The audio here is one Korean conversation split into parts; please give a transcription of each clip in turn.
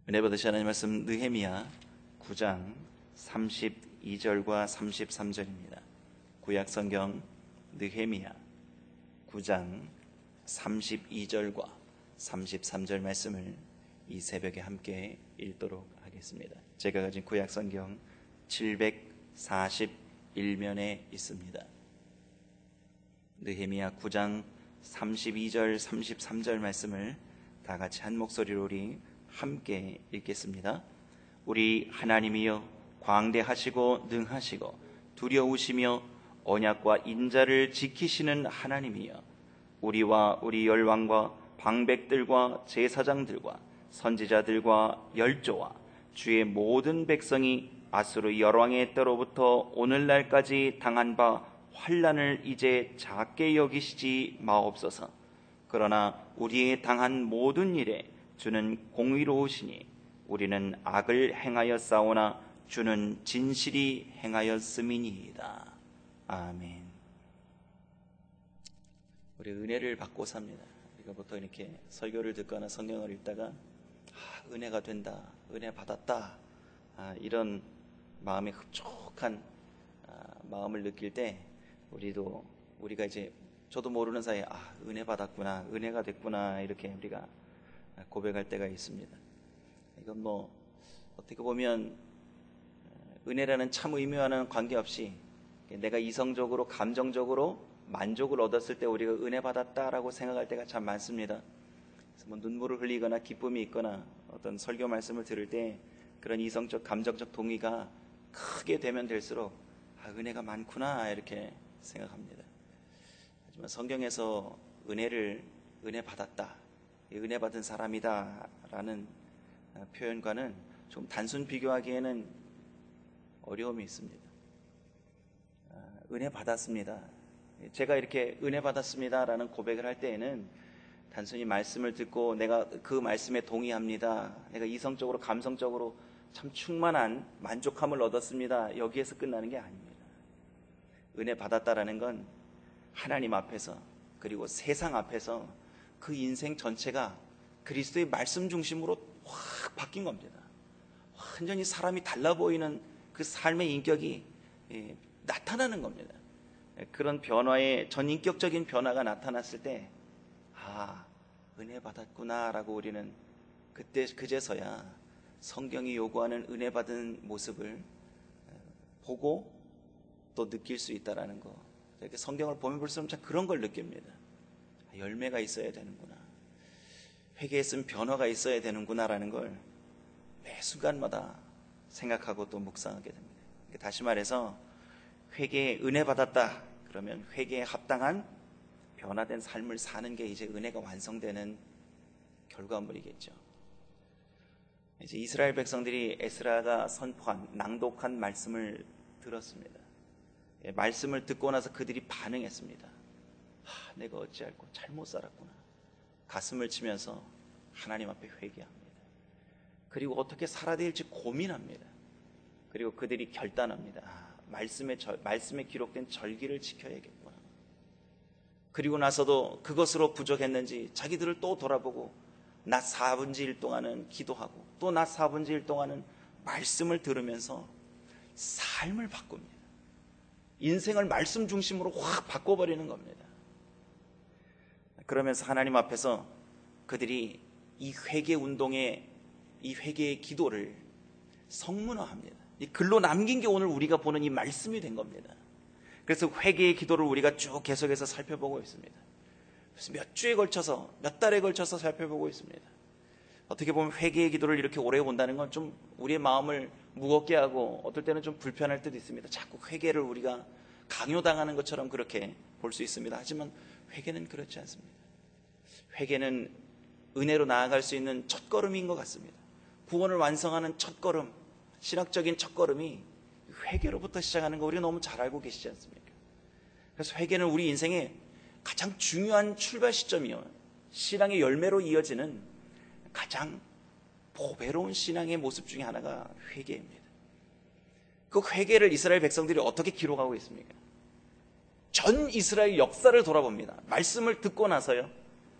은혜 받으시 하나님 말씀 느헤미야 9장 32절과 33절입니다. 구약 성경 느헤미야 9장 32절과 33절 말씀을 이 새벽에 함께 읽도록 하겠습니다. 제가 가진 구약 성경 741면에 있습니다. 느헤미야 9장 32절 33절 말씀을 다 같이 한 목소리로 우리 함께 읽겠습니다. 우리 하나님이여, 광대하시고 능하시고 두려우시며 언약과 인자를 지키시는 하나님이여, 우리와 우리 열왕과 방백들과 제사장들과 선지자들과 열조와 주의 모든 백성이 아수르 열왕의 때로부터 오늘날까지 당한 바 환난을 이제 작게 여기시지 마옵소서. 그러나 우리의 당한 모든 일에 주는 공의로우시니 우리는 악을 행하였사오나 주는 진실이 행하였음이니이다. 아멘. 우리 은혜를 받고 삽니다. 우리가 보통 이렇게 설교를 듣거나 성경을 읽다가 은혜가 된다, 은혜 받았다, 이런 마음의 흡족한 마음을 느낄 때 우리가 이제 저도 모르는 사이에 은혜 받았구나, 은혜가 됐구나, 이렇게 우리가 고백할 때가 있습니다. 이건 어떻게 보면 은혜라는 참 의미와는 관계없이 내가 이성적으로 감정적으로 만족을 얻었을 때 우리가 은혜 받았다라고 생각할 때가 참 많습니다. 그래서 눈물을 흘리거나 기쁨이 있거나 어떤 설교 말씀을 들을 때 그런 이성적 감정적 동의가 크게 되면 될수록 은혜가 많구나 이렇게 생각합니다. 하지만 성경에서 은혜 받았다, 은혜 받은 사람이다 라는 표현과는 좀 단순 비교하기에는 어려움이 있습니다. 은혜 받았습니다, 제가 이렇게 은혜 받았습니다 라는 고백을 할 때에는 단순히 말씀을 듣고 내가 그 말씀에 동의합니다, 내가 이성적으로 감성적으로 참 충만한 만족함을 얻었습니다, 여기에서 끝나는 게 아닙니다. 은혜 받았다라는 건 하나님 앞에서 그리고 세상 앞에서 그 인생 전체가 그리스도의 말씀 중심으로 확 바뀐 겁니다. 완전히 사람이 달라 보이는 그 삶의 인격이 나타나는 겁니다. 그런 변화의 전인격적인 변화가 나타났을 때 은혜 받았구나 라고 우리는 그제서야 성경이 요구하는 은혜 받은 모습을 보고 또 느낄 수 있다라는 거. 이렇게 성경을 보면 볼수록 참 그런 걸 느낍니다. 열매가 있어야 되는구나, 회개에 쓴 변화가 있어야 되는구나라는 걸 매 순간마다 생각하고 또 묵상하게 됩니다. 다시 말해서 회개에 은혜 받았다 그러면 회개에 합당한 변화된 삶을 사는 게 이제 은혜가 완성되는 결과물이겠죠. 이제 이스라엘 백성들이 에스라가 선포한 낭독한 말씀을 들었습니다. 말씀을 듣고 나서 그들이 반응했습니다. 내가 어찌할꼬 잘못 살았구나, 가슴을 치면서 하나님 앞에 회개합니다. 그리고 어떻게 살아야 될지 고민합니다. 그리고 그들이 결단합니다. 말씀에 기록된 절기를 지켜야겠구나. 그리고 나서도 그것으로 부족했는지 자기들을 또 돌아보고 낮 4분의 1 동안은 기도하고 또 낮 4분의 1 동안은 말씀을 들으면서 삶을 바꿉니다. 인생을 말씀 중심으로 확 바꿔버리는 겁니다. 그러면서 하나님 앞에서 그들이 이 회개 운동의 이 회개의 기도를 성문화합니다. 이 글로 남긴 게 오늘 우리가 보는 이 말씀이 된 겁니다. 그래서 회개의 기도를 우리가 쭉 계속해서 살펴보고 있습니다. 그래서 몇 주에 걸쳐서, 몇 달에 걸쳐서 살펴보고 있습니다. 어떻게 보면 회개의 기도를 이렇게 오래 본다는 건 좀 우리의 마음을 무겁게 하고 어떨 때는 좀 불편할 때도 있습니다. 자꾸 회개를 우리가 강요당하는 것처럼 그렇게 볼 수 있습니다. 하지만 회개는 그렇지 않습니다. 회개는 은혜로 나아갈 수 있는 첫걸음인 것 같습니다. 구원을 완성하는 첫걸음, 신학적인 첫걸음이 회개로부터 시작하는 거 우리가 너무 잘 알고 계시지 않습니까? 그래서 회개는 우리 인생의 가장 중요한 출발 시점이요, 신앙의 열매로 이어지는 가장 보배로운 신앙의 모습 중에 하나가 회개입니다. 그 회개를 이스라엘 백성들이 어떻게 기록하고 있습니까? 전 이스라엘 역사를 돌아봅니다. 말씀을 듣고 나서요,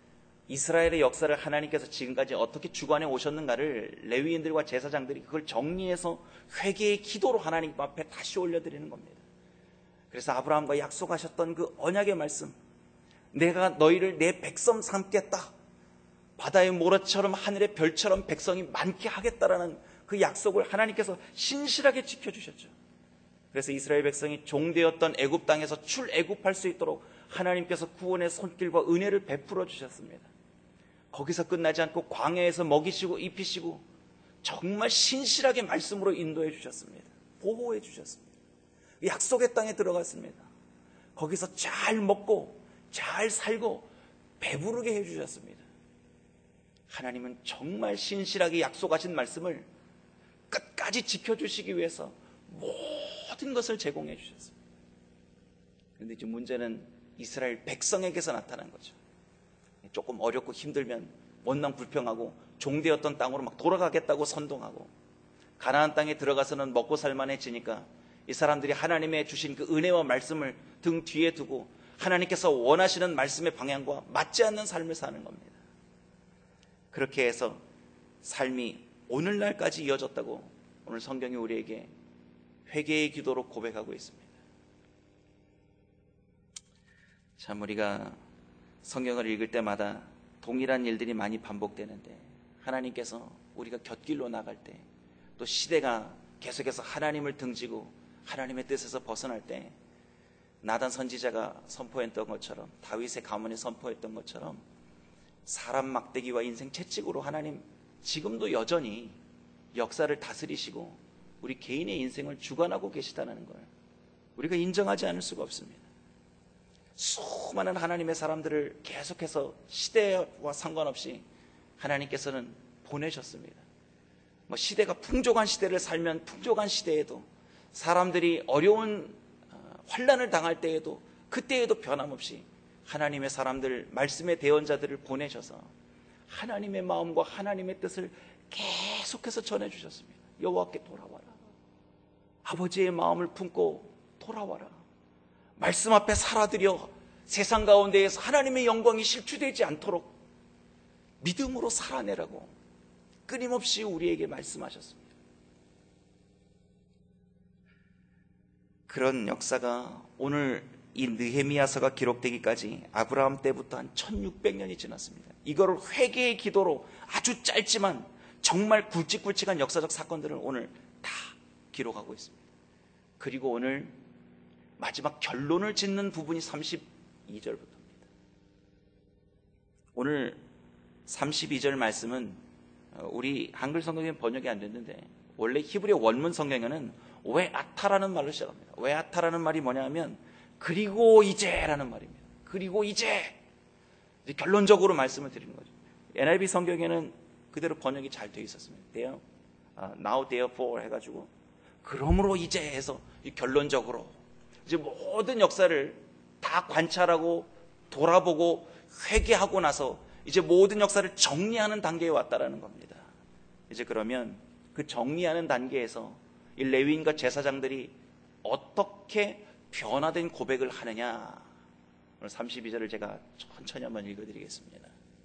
이스라엘의 역사를 하나님께서 지금까지 어떻게 주관해 오셨는가를 레위인들과 제사장들이 그걸 정리해서 회개의 기도로 하나님 앞에 다시 올려드리는 겁니다. 그래서 아브라함과 약속하셨던 그 언약의 말씀, 내가 너희를 내 백성 삼겠다, 바다의 모래처럼 하늘의 별처럼 백성이 많게 하겠다라는 그 약속을 하나님께서 신실하게 지켜주셨죠. 그래서 이스라엘 백성이 종되었던 애굽 땅에서 출애굽할 수 있도록 하나님께서 구원의 손길과 은혜를 베풀어 주셨습니다. 거기서 끝나지 않고 광야에서 먹이시고 입히시고 정말 신실하게 말씀으로 인도해 주셨습니다. 보호해 주셨습니다. 약속의 땅에 들어갔습니다. 거기서 잘 먹고 잘 살고 배부르게 해 주셨습니다. 하나님은 정말 신실하게 약속하신 말씀을 끝까지 지켜주시기 위해서 모든 것을 제공해 주셨습니다. 그런데 이제 문제는 이스라엘 백성에게서 나타난 거죠. 조금 어렵고 힘들면 원망 불평하고 종되었던 땅으로 막 돌아가겠다고 선동하고, 가나안 땅에 들어가서는 먹고 살만해지니까 이 사람들이 하나님의 주신 그 은혜와 말씀을 등 뒤에 두고 하나님께서 원하시는 말씀의 방향과 맞지 않는 삶을 사는 겁니다. 그렇게 해서 삶이 오늘날까지 이어졌다고 오늘 성경이 우리에게 회개의 기도로 고백하고 있습니다. 참, 우리가 성경을 읽을 때마다 동일한 일들이 많이 반복되는데, 하나님께서 우리가 곁길로 나갈 때, 또 시대가 계속해서 하나님을 등지고 하나님의 뜻에서 벗어날 때, 나단 선지자가 선포했던 것처럼, 다윗의 가문이 선포했던 것처럼 사람 막대기와 인생 채찍으로 하나님 지금도 여전히 역사를 다스리시고 우리 개인의 인생을 주관하고 계시다는 걸 우리가 인정하지 않을 수가 없습니다. 수많은 하나님의 사람들을 계속해서 시대와 상관없이 하나님께서는 보내셨습니다. 시대가 풍족한 시대를 살면 풍족한 시대에도, 사람들이 어려운 환난을 당할 때에도, 그때에도 변함없이 하나님의 사람들, 말씀의 대언자들을 보내셔서 하나님의 마음과 하나님의 뜻을 계속해서 전해주셨습니다. 여호와께 돌아와라, 아버지의 마음을 품고 돌아와라, 말씀 앞에 살아들여 세상 가운데에서 하나님의 영광이 실추되지 않도록 믿음으로 살아내라고 끊임없이 우리에게 말씀하셨습니다. 그런 역사가 오늘 이 느헤미야서가 기록되기까지 아브라함 때부터 한 1600년이 지났습니다. 이거를 회개의 기도로 아주 짧지만 정말 굵직굵직한 역사적 사건들을 오늘 다 기록하고 있습니다. 그리고 오늘 마지막 결론을 짓는 부분이 32절부터입니다. 오늘 32절 말씀은 우리 한글 성경에 번역이 안 됐는데, 원래 히브리 원문 성경에는 웨아타라는 말로 시작합니다. 웨아타라는 말이 뭐냐면 그리고 이제라는 말입니다. 그리고 이제 결론적으로 말씀을 드리는 거죠. NIV 성경에는 그대로 번역이 잘 되어 있었습니다. Now therefore 해가지고 그러므로 이제 해서 결론적으로 이제 모든 역사를 다 관찰하고 돌아보고 회개하고 나서 이제 모든 역사를 정리하는 단계에 왔다라는 겁니다. 이제 그러면 그 정리하는 단계에서 이 레위인과 제사장들이 어떻게 변화된 고백을 하느냐, 오늘 32절을 제가 천천히 한번 읽어드리겠습니다.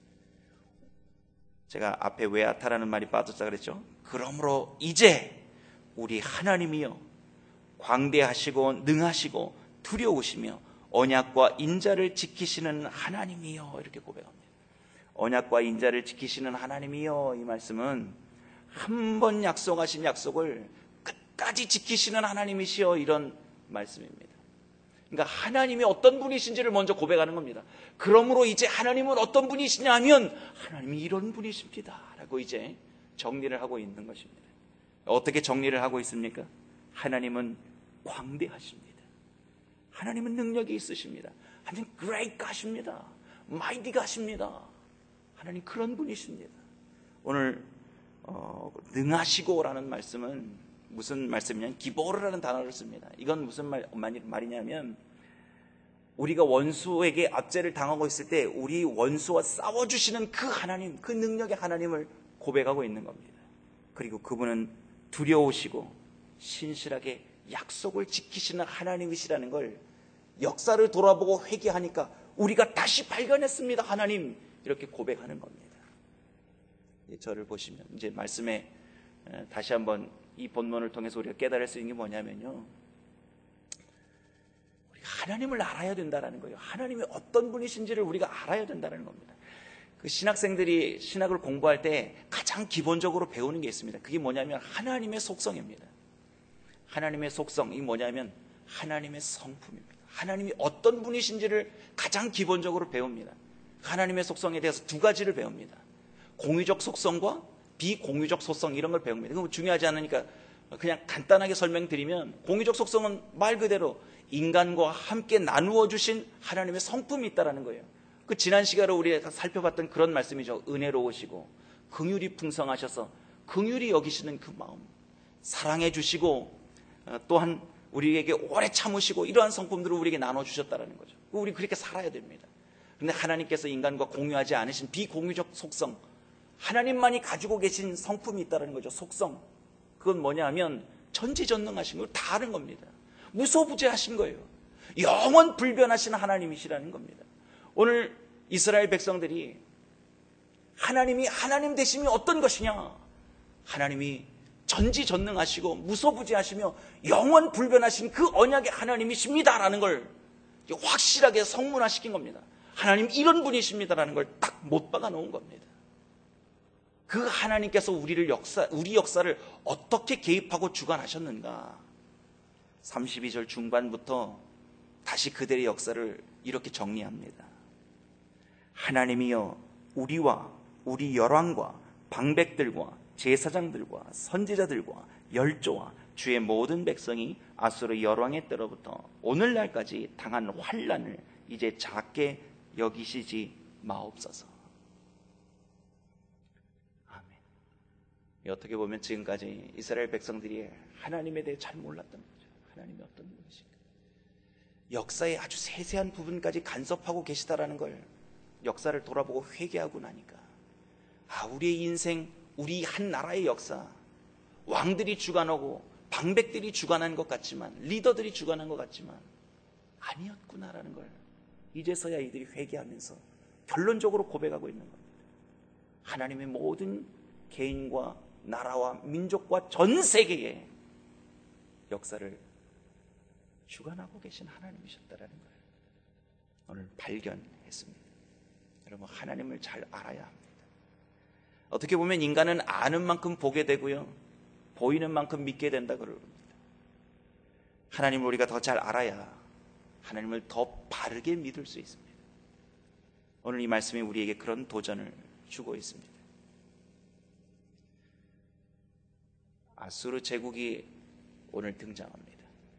제가 앞에 웨아타라는 말이 빠졌다 그랬죠. 그러므로 이제 우리 하나님이여 광대하시고 능하시고 두려우시며 언약과 인자를 지키시는 하나님이여, 이렇게 고백합니다. 언약과 인자를 지키시는 하나님이여, 이 말씀은 한 번 약속하신 약속을 끝까지 지키시는 하나님이시여, 이런 말씀입니다. 그러니까 하나님이 어떤 분이신지를 먼저 고백하는 겁니다. 그러므로 이제 하나님은 어떤 분이시냐 하면 하나님이 이런 분이십니다 라고 이제 정리를 하고 있는 것입니다. 어떻게 정리를 하고 있습니까? 하나님은 광대하십니다. 하나님은 능력이 있으십니다. 하나님 great 가십니다. mighty 가십니다. 하나님 그런 분이십니다. 오늘 능하시고라는 말씀은 무슨 말씀이냐면 기보르라는 단어를 씁니다. 이건 무슨 말이냐면, 우리가 원수에게 압제를 당하고 있을 때 우리 원수와 싸워주시는 그 하나님, 그 능력의 하나님을 고백하고 있는 겁니다. 그리고 그분은 두려우시고 신실하게 약속을 지키시는 하나님이시라는 걸 역사를 돌아보고 회개하니까 우리가 다시 발견했습니다. 하나님 이렇게 고백하는 겁니다. 저를 보시면 이제 말씀에 다시 한번 이 본문을 통해서 우리가 깨달을 수 있는 게 뭐냐면요, 우리가 하나님을 알아야 된다는 거예요. 하나님이 어떤 분이신지를 우리가 알아야 된다는 겁니다. 그 신학생들이 신학을 공부할 때 가장 기본적으로 배우는 게 있습니다. 그게 뭐냐면 하나님의 속성입니다. 하나님의 속성이 뭐냐면 하나님의 성품입니다. 하나님이 어떤 분이신지를 가장 기본적으로 배웁니다. 하나님의 속성에 대해서 두 가지를 배웁니다. 공유적 속성과 비공유적 속성, 이런 걸 배웁니다. 그건 중요하지 않으니까 그냥 간단하게 설명드리면, 공유적 속성은 말 그대로 인간과 함께 나누어 주신 하나님의 성품이 있다는 거예요. 그 지난 시간에 우리가 살펴봤던 그런 말씀이죠. 은혜로우시고 긍휼이 풍성하셔서 긍휼히 여기시는 그 마음, 사랑해 주시고 또한 우리에게 오래 참으시고, 이러한 성품들을 우리에게 나눠주셨다는 거죠. 우리 그렇게 살아야 됩니다. 그런데 하나님께서 인간과 공유하지 않으신 비공유적 속성, 하나님만이 가지고 계신 성품이 있다는 거죠. 속성. 그건 뭐냐 하면 전지전능하신 걸 다 아는 겁니다. 무소부재하신 거예요. 영원 불변하신 하나님이시라는 겁니다. 오늘 이스라엘 백성들이 하나님이 하나님 되심이 어떤 것이냐, 하나님이 전지전능하시고 무소부재하시며 영원 불변하신 그 언약의 하나님이십니다라는 걸 확실하게 성문화시킨 겁니다. 하나님 이런 분이십니다라는 걸 딱 못 박아 놓은 겁니다. 그 하나님께서 우리 역사를 어떻게 개입하고 주관하셨는가, 32절 중반부터 다시 그들의 역사를 이렇게 정리합니다. 하나님이여 우리와 우리 열왕과 방백들과 제사장들과 선지자들과 열조와 주의 모든 백성이 아수르 열왕의 때로부터 오늘날까지 당한 환난을 이제 작게 여기시지 마옵소서. 아멘. 어떻게 보면 지금까지 이스라엘 백성들이 하나님에 대해 잘 몰랐던 거죠. 하나님이 어떤 분이신가, 역사의 아주 세세한 부분까지 간섭하고 계시다라는 걸 역사를 돌아보고 회개하고 나니까, 우리의 인생, 우리 한 나라의 역사, 왕들이 주관하고 방백들이 주관한 것 같지만, 리더들이 주관한 것 같지만 아니었구나라는 걸 이제서야 이들이 회개하면서 결론적으로 고백하고 있는 겁니다. 하나님의 모든 개인과 나라와 민족과 전 세계의 역사를 주관하고 계신 하나님이셨다라는 걸 오늘 발견했습니다. 여러분, 하나님을 잘 알아야 합니다. 어떻게 보면 인간은 아는 만큼 보게 되고요, 보이는 만큼 믿게 된다 그럽니다. 하나님을 우리가 더 잘 알아야 하나님을 더 바르게 믿을 수 있습니다. 오늘 이 말씀이 우리에게 그런 도전을 주고 있습니다. 아수르 제국이 오늘 등장합니다.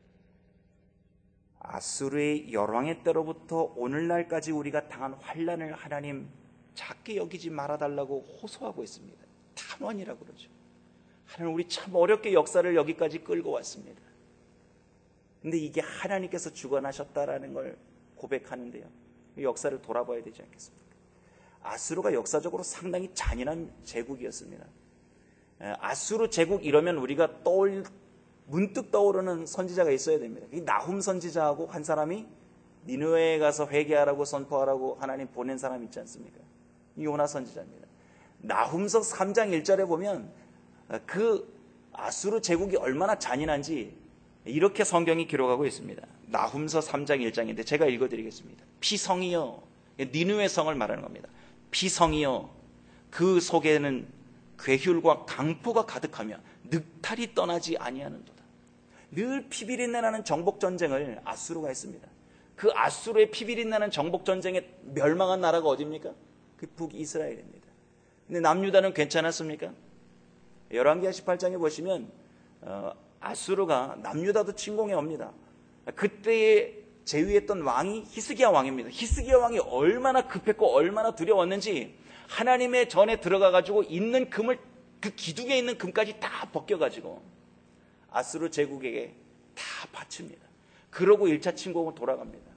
아수르의 열왕의 때로부터 오늘날까지 우리가 당한 환난을 하나님 작게 여기지 말아달라고 호소하고 있습니다. 탄원이라고 그러죠. 하나님, 우리 참 어렵게 역사를 여기까지 끌고 왔습니다. 근데 이게 하나님께서 주관하셨다라는 걸 고백하는데요, 역사를 돌아봐야 되지 않겠습니까? 아수르가 역사적으로 상당히 잔인한 제국이었습니다. 아수르 제국 이러면 우리가 문득 떠오르는 선지자가 있어야 됩니다. 이 나훔 선지자하고 한 사람이 니느웨에 가서 회개하라고 선포하라고 하나님 보낸 사람 있지 않습니까? 이 요나 선지자입니다. 나훔서 3장 1절에 보면 그 아수르 제국이 얼마나 잔인한지 이렇게 성경이 기록하고 있습니다. 나훔서 3장 1장인데 제가 읽어드리겠습니다. 피성이여, 니느웨 성을 말하는 겁니다. 피성이여, 그 속에는 괴휼과 강포가 가득하며 늑탈이 떠나지 아니하는도다. 늘 피비린내 나는 정복 전쟁을 아수르가 했습니다. 그 아수르의 피비린내 나는 정복 전쟁에 멸망한 나라가 어디입니까? 그 북이스라엘입니다. 근데 남유다는 괜찮았습니까? 열왕기하 18장에 보시면 아수르가 남유다도 침공해 옵니다. 그때에 제위했던 왕이 히스기야 왕입니다. 히스기야 왕이 얼마나 급했고 얼마나 두려웠는지 하나님의 전에 들어가가지고 있는 금을, 그 기둥에 있는 금까지 다 벗겨가지고 아수르 제국에게 다 바칩니다. 그러고 1차 침공으로 돌아갑니다.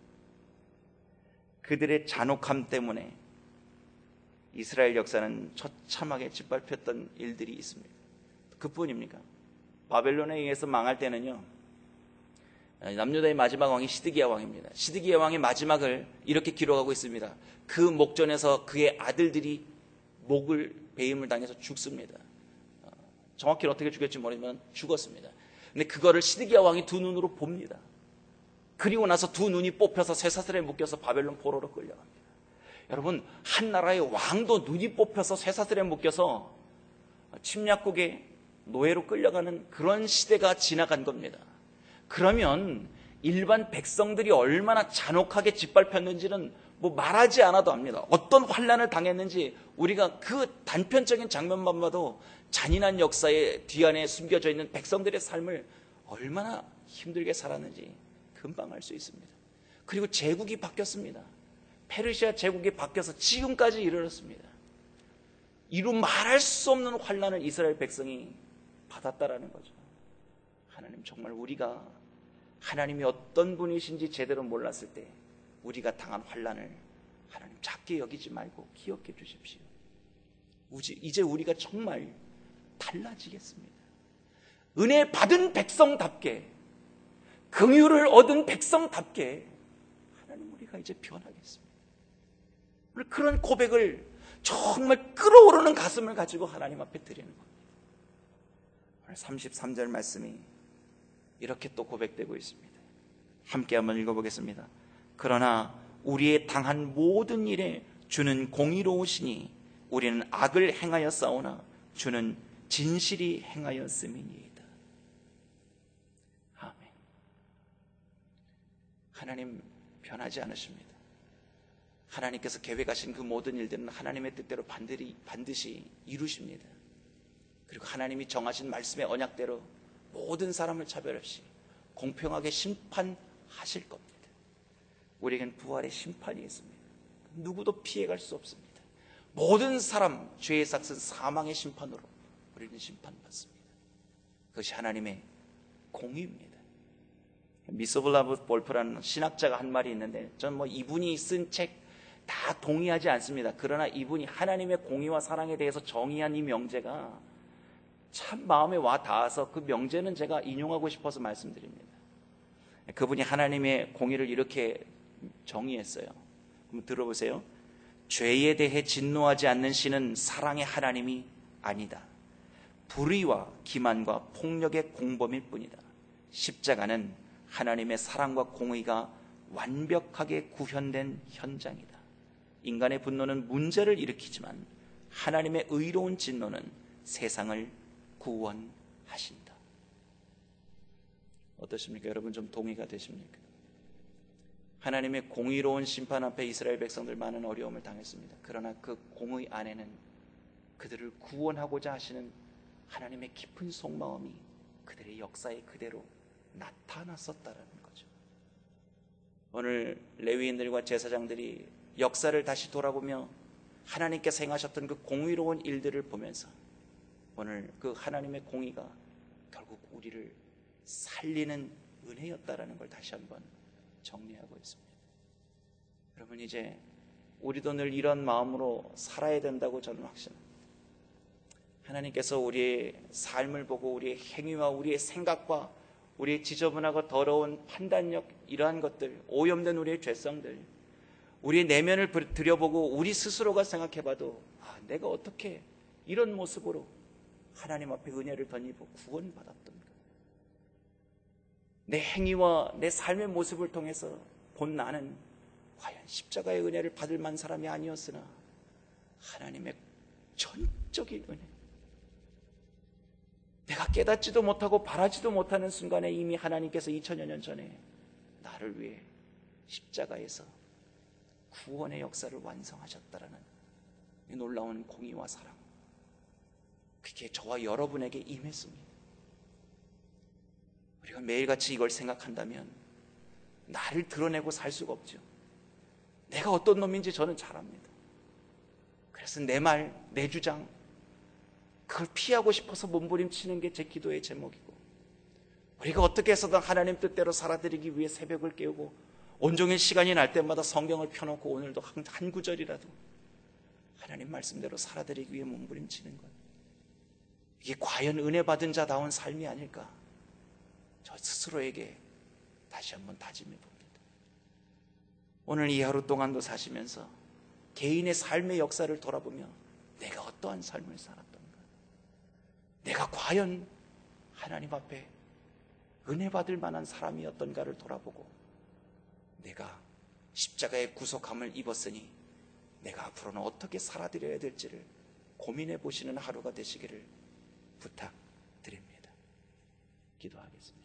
그들의 잔혹함 때문에 이스라엘 역사는 처참하게 짓밟혔던 일들이 있습니다. 그뿐입니까? 바벨론에 의해서 망할 때는요, 남유다의 마지막 왕이 시드기야 왕입니다. 시드기야 왕의 마지막을 이렇게 기록하고 있습니다. 그 목전에서 그의 아들들이 목을 베임을 당해서 죽습니다. 정확히는 어떻게 죽였지 모르지만 죽었습니다. 근데 그거를 시드기야 왕이 두 눈으로 봅니다. 그리고 나서 두 눈이 뽑혀서 쇠사슬에 묶여서 바벨론 포로로 끌려갑니다. 여러분, 한 나라의 왕도 눈이 뽑혀서 쇠사슬에 묶여서 침략국의 노예로 끌려가는 그런 시대가 지나간 겁니다. 그러면 일반 백성들이 얼마나 잔혹하게 짓밟혔는지는 뭐 말하지 않아도 압니다. 어떤 환난을 당했는지 우리가 그 단편적인 장면만 봐도 잔인한 역사의 뒤안에 숨겨져 있는 백성들의 삶을 얼마나 힘들게 살았는지 금방 알 수 있습니다. 그리고 제국이 바뀌었습니다. 페르시아 제국이 바뀌어서 지금까지 이르렀습니다. 이루 말할 수 없는 환난을 이스라엘 백성이 받았다라는 거죠. 하나님, 정말 우리가 하나님이 어떤 분이신지 제대로 몰랐을 때 우리가 당한 환난을 하나님 작게 여기지 말고 기억해 주십시오. 이제 우리가 정말 달라지겠습니다. 은혜 받은 백성답게, 긍휼을 얻은 백성답게 하나님, 우리가 이제 변하겠습니다. 오늘 그런 고백을 정말 끓어오르는 가슴을 가지고 하나님 앞에 드리는 겁니다. 오늘 33절 말씀이 이렇게 또 고백되고 있습니다. 함께 한번 읽어보겠습니다. 그러나 우리의 당한 모든 일에 주는 공의로우시니 우리는 악을 행하여 싸우나 주는 진실이 행하였음이니이다. 아멘. 하나님 변하지 않으십니다. 하나님께서 계획하신 그 모든 일들은 하나님의 뜻대로 반드시 이루십니다. 그리고 하나님이 정하신 말씀의 언약대로 모든 사람을 차별 없이 공평하게 심판하실 겁니다. 우리에겐 부활의 심판이 있습니다. 누구도 피해갈 수 없습니다. 모든 사람 죄의 삭은 사망의 심판으로 우리는 심판받습니다. 그것이 하나님의 공의입니다. 미소블라브 볼프라는 신학자가 한 말이 있는데, 저는 이분이 쓴 책 다 동의하지 않습니다. 그러나 이분이 하나님의 공의와 사랑에 대해서 정의한 이 명제가 참 마음에 와 닿아서 그 명제는 제가 인용하고 싶어서 말씀드립니다. 그분이 하나님의 공의를 이렇게 정의했어요. 한번 들어보세요. 죄에 대해 진노하지 않는 신은 사랑의 하나님이 아니다. 불의와 기만과 폭력의 공범일 뿐이다. 십자가는 하나님의 사랑과 공의가 완벽하게 구현된 현장이다. 인간의 분노는 문제를 일으키지만 하나님의 의로운 진노는 세상을 구원하신다. 어떠십니까? 여러분, 좀 동의가 되십니까? 하나님의 공의로운 심판 앞에 이스라엘 백성들 많은 어려움을 당했습니다. 그러나 그 공의 안에는 그들을 구원하고자 하시는 하나님의 깊은 속마음이 그들의 역사에 그대로 나타났었다라는 거죠. 오늘 레위인들과 제사장들이 역사를 다시 돌아보며 하나님께서 행하셨던 그 공의로운 일들을 보면서 오늘 그 하나님의 공의가 결국 우리를 살리는 은혜였다라는 걸 다시 한번 정리하고 있습니다. 여러분, 이제 우리도 늘 이런 마음으로 살아야 된다고 저는 확신합니다. 하나님께서 우리의 삶을 보고 우리의 행위와 우리의 생각과 우리의 지저분하고 더러운 판단력, 이러한 것들, 오염된 우리의 죄성들, 우리의 내면을 들여보고 우리 스스로가 생각해봐도 내가 어떻게 이런 모습으로 하나님 앞에 은혜를 덧입어 구원받았던가. 내 행위와 내 삶의 모습을 통해서 본 나는 과연 십자가의 은혜를 받을 만한 사람이 아니었으나 하나님의 전적인 은혜, 내가 깨닫지도 못하고 바라지도 못하는 순간에 이미 하나님께서 2000여 년 전에 나를 위해 십자가에서 구원의 역사를 완성하셨다라는 이 놀라운 공의와 사랑, 그게 저와 여러분에게 임했습니다. 우리가 매일같이 이걸 생각한다면 나를 드러내고 살 수가 없죠. 내가 어떤 놈인지 저는 잘 압니다. 그래서 내 말, 내 주장, 그걸 피하고 싶어서 몸부림치는 게 제 기도의 제목이고, 우리가 어떻게 해서든 하나님 뜻대로 살아드리기 위해 새벽을 깨우고 온종일 시간이 날 때마다 성경을 펴놓고 오늘도 한 구절이라도 하나님 말씀대로 살아드리기 위해 몸부림치는 것, 이게 과연 은혜 받은 자다운 삶이 아닐까 저 스스로에게 다시 한번 다짐해 봅니다. 오늘 이 하루 동안도 사시면서 개인의 삶의 역사를 돌아보며 내가 어떠한 삶을 살았던가, 내가 과연 하나님 앞에 은혜 받을 만한 사람이었던가를 돌아보고, 내가 십자가의 구속함을 입었으니 내가 앞으로는 어떻게 살아드려야 될지를 고민해 보시는 하루가 되시기를 부탁드립니다. 기도하겠습니다.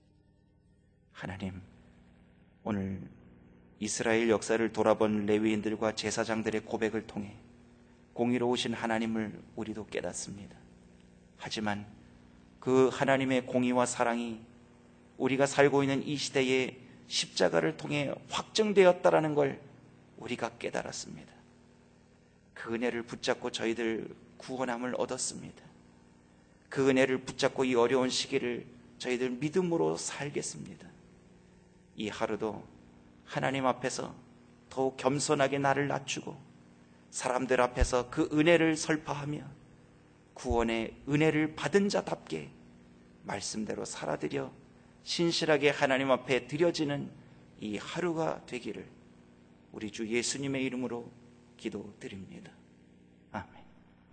하나님, 오늘 이스라엘 역사를 돌아본 레위인들과 제사장들의 고백을 통해 공의로우신 하나님을 우리도 깨닫습니다. 하지만 그 하나님의 공의와 사랑이 우리가 살고 있는 이 시대에 십자가를 통해 확증되었다라는 걸 우리가 깨달았습니다. 그 은혜를 붙잡고 저희들 구원함을 얻었습니다. 그 은혜를 붙잡고 이 어려운 시기를 저희들 믿음으로 살겠습니다. 이 하루도 하나님 앞에서 더욱 겸손하게 나를 낮추고 사람들 앞에서 그 은혜를 설파하며 구원의 은혜를 받은 자답게 말씀대로 살아드려 신실하게 하나님 앞에 드려지는 이 하루가 되기를 우리 주 예수님의 이름으로 기도드립니다.